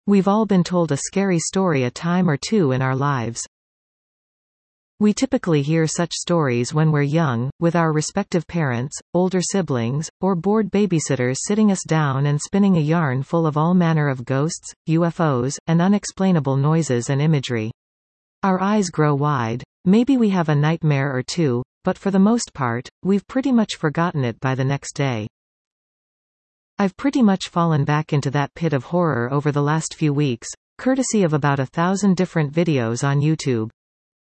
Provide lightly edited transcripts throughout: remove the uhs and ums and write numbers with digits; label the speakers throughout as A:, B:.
A: We've all been told a scary story a time or two in our lives. We typically hear such stories when we're young, with our respective parents, older siblings, or bored babysitters sitting us down and spinning a yarn full of all manner of ghosts, UFOs, and unexplainable noises and imagery. Our eyes grow wide. Maybe we have a nightmare or two, but for the most part, we've pretty much forgotten it by the next day. I've pretty much fallen back into that pit of horror over the last few weeks, courtesy of about 1,000 different videos on YouTube.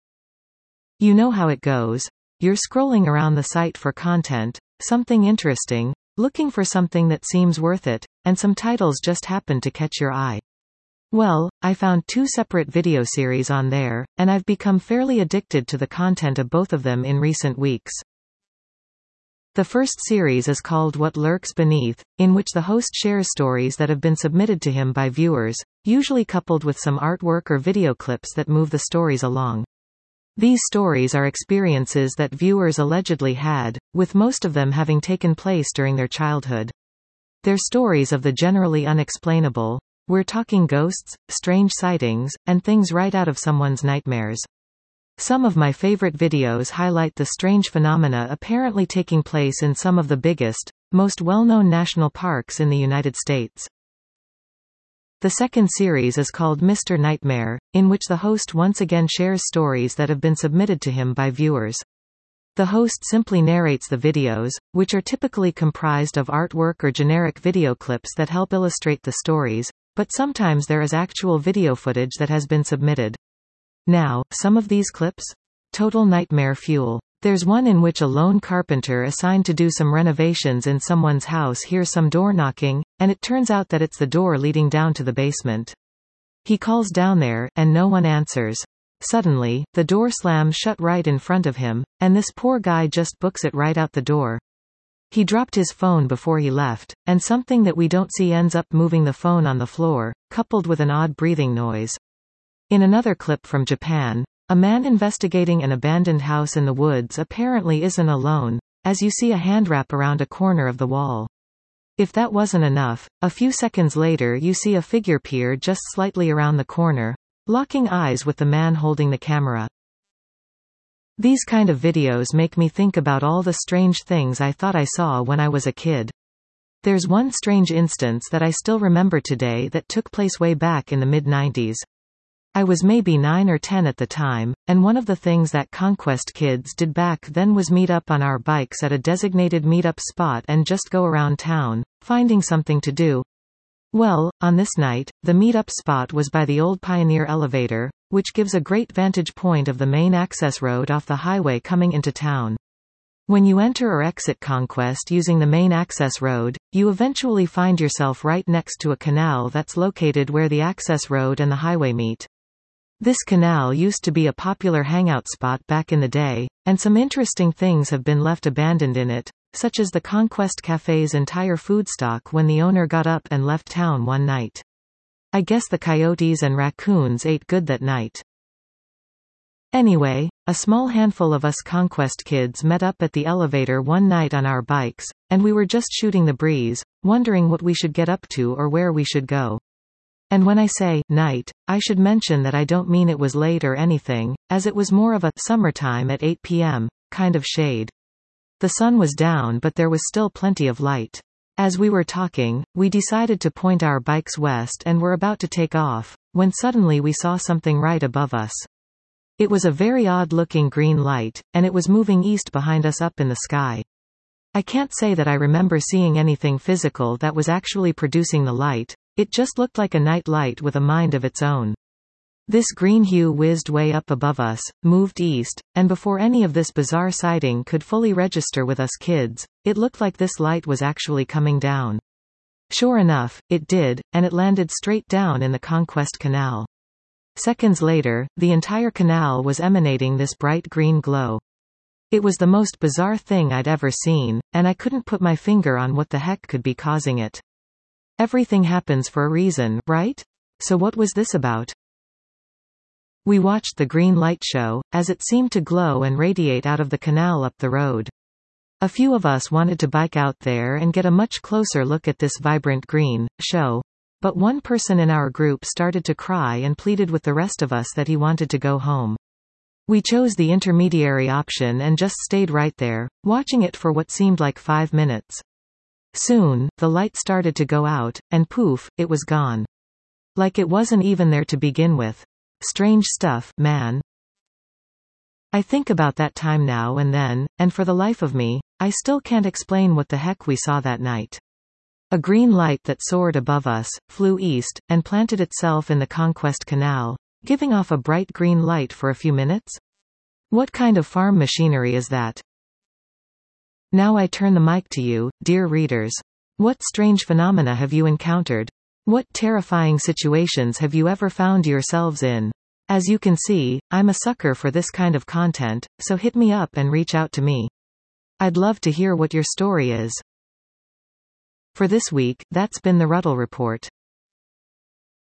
A: You know how it goes. You're scrolling around the site for content, something interesting, looking for something that seems worth it, and some titles just happen to catch your eye. Well, I found 2 separate video series on there, and I've become fairly addicted to the content of both of them in recent weeks. The first series is called What Lurks Beneath, in which the host shares stories that have been submitted to him by viewers, usually coupled with some artwork or video clips that move the stories along. These stories are experiences that viewers allegedly had, with most of them having taken place during their childhood. They're stories of the generally unexplainable. We're talking ghosts, strange sightings, and things right out of someone's nightmares. Some of my favorite videos highlight the strange phenomena apparently taking place in some of the biggest, most well-known national parks in the United States. The second series is called Mr. Nightmare, in which the host once again shares stories that have been submitted to him by viewers. The host simply narrates the videos, which are typically comprised of artwork or generic video clips that help illustrate the stories, but sometimes there is actual video footage that has been submitted. Now, some of these clips? Total nightmare fuel. There's one in which a lone carpenter assigned to do some renovations in someone's house hears some door knocking, and it turns out that it's the door leading down to the basement. He calls down there, and no one answers. Suddenly, the door slams shut right in front of him, and this poor guy just books it right out the door. He dropped his phone before he left, and something that we don't see ends up moving the phone on the floor, coupled with an odd breathing noise. In another clip from Japan, a man investigating an abandoned house in the woods apparently isn't alone, as you see a hand wrap around a corner of the wall. If that wasn't enough, a few seconds later you see a figure peer just slightly around the corner, locking eyes with the man holding the camera. These kind of videos make me think about all the strange things I thought I saw when I was a kid. There's one strange instance that I still remember today that took place way back in the mid-90s. I was maybe 9 or 10 at the time, and one of the things that Conquest kids did back then was meet up on our bikes at a designated meetup spot and just go around town, finding something to do. Well, on this night, the meetup spot was by the old Pioneer Elevator, which gives a great vantage point of the main access road off the highway coming into town. When you enter or exit Conquest using the main access road, you eventually find yourself right next to a canal that's located where the access road and the highway meet. This canal used to be a popular hangout spot back in the day, and some interesting things have been left abandoned in it, such as the Conquest Cafe's entire food stock when the owner got up and left town one night. I guess the coyotes and raccoons ate good that night. Anyway, a small handful of us Conquest kids met up at the elevator one night on our bikes, and we were just shooting the breeze, wondering what we should get up to or where we should go. And when I say night, I should mention that I don't mean it was late or anything, as it was more of a summertime at 8 p.m. kind of shade. The sun was down but there was still plenty of light. As we were talking, we decided to point our bikes west and were about to take off, when suddenly we saw something right above us. It was a very odd-looking green light, and it was moving east behind us up in the sky. I can't say that I remember seeing anything physical that was actually producing the light. It just looked like a night light with a mind of its own. This green hue whizzed way up above us, moved east, and before any of this bizarre sighting could fully register with us kids, it looked like this light was actually coming down. Sure enough, it did, and it landed straight down in the Conquest Canal. Seconds later, the entire canal was emanating this bright green glow. It was the most bizarre thing I'd ever seen, and I couldn't put my finger on what the heck could be causing it. Everything happens for a reason, right? So what was this about? We watched the green light show, as it seemed to glow and radiate out of the canal up the road. A few of us wanted to bike out there and get a much closer look at this vibrant green show. But one person in our group started to cry and pleaded with the rest of us that he wanted to go home. We chose the intermediary option and just stayed right there, watching it for what seemed like 5 minutes. Soon, the light started to go out, and poof, it was gone. Like it wasn't even there to begin with. Strange stuff, man. I think about that time now and then, and for the life of me, I still can't explain what the heck we saw that night. A green light that soared above us, flew east, and planted itself in the Conquest Canal, giving off a bright green light for a few minutes? What kind of farm machinery is that? Now I turn the mic to you, dear readers. What strange phenomena have you encountered? What terrifying situations have you ever found yourselves in? As you can see, I'm a sucker for this kind of content, so hit me up and reach out to me. I'd love to hear what your story is. For this week, that's been the Ruddle Report.